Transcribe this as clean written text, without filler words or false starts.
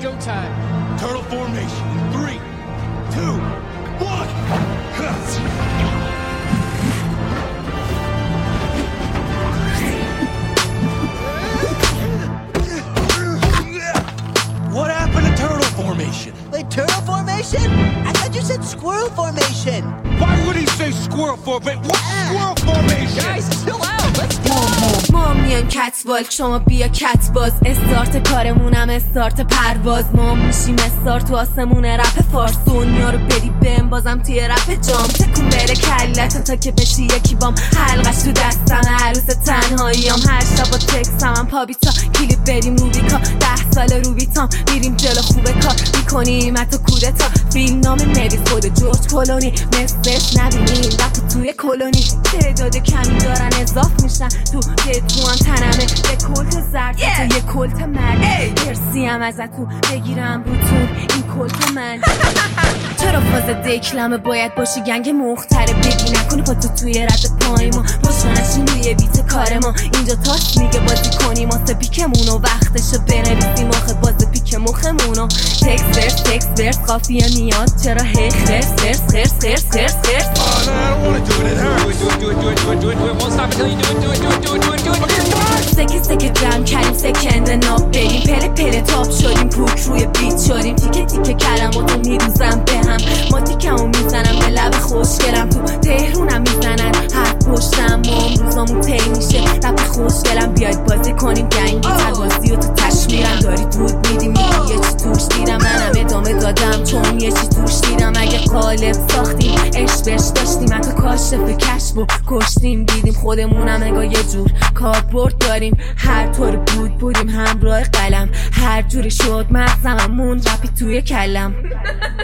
time. Turtle formation. 3, 2, 1. What happened to turtle formation? Wait, turtle formation? I thought you said squirrel formation. Why would he say squirrel formation? What squirrel formation? Guys, chill out. Let's go. ما میان کتوالک شما بیا کت باز. استارت کارمونم استارت پرواز. ما میشیم استارت تو آسمون رپ فارس. دنیا رو بدی بهم بازم توی رپ جام. تکون بره کلت تا که بشی یکی بام. حلقش تو دستم عروس تنهاییام. هر شب با تکسم پابیتا کلیپ بریم روبیکا. 10 سال روبیتام میریم جلو خوبه کار میکنیم حتی کودتا. فیلم نام نویس خود جورج کلونی. مثلش نبینیم رپ توی کلونی. تعداد کمی دارن اضاف میشن تو هم تنمه. یه کلت زرد تو یه کلت مرد. مرسیم ازتون بگیرم روتون این کلت من. چرا فاز دکلمه باید باشی گنگ مختره. بگی نکنی پا تو توی رد پای ما. روشنشین روی بیت کار ما. اینجا تاس میگه بازی کنیم واسه پیکمونو. وقتشو بنویسیم آخه باز پیک مخمونو. تکس ورس قافیه میاد. چرا هی خرس I don't want to do it. It hurts. Do it. Won't stop until you do it. سکه جمع کردیم سکند ناب بریم. پله تاپ شدیم پوک روی بیت شدیم. تیکه کلماتو میروزم به هم. ما تیکمو میزنم به لب خوشگلم. تو تهرونم میزنن هر پشتم. ما امروزامون تی میشه رپ خوشگلم. بیاید بازی کنیم گنگی تر بازی و تو تشمیرم. داری دود میدی میگی یه چی توش دیرم. منم ادامه دادم چون یه چی توش دیرم. اگه قالب ساختیم عشق بهش داشتیم. حتی کاشف کشف و کشتیم دیدیم خودمونم نگاه یه جور کاربورد داریم. هر طور بودیم همراه قلم. هر جوری شد مغزم مون رپی توی کلم.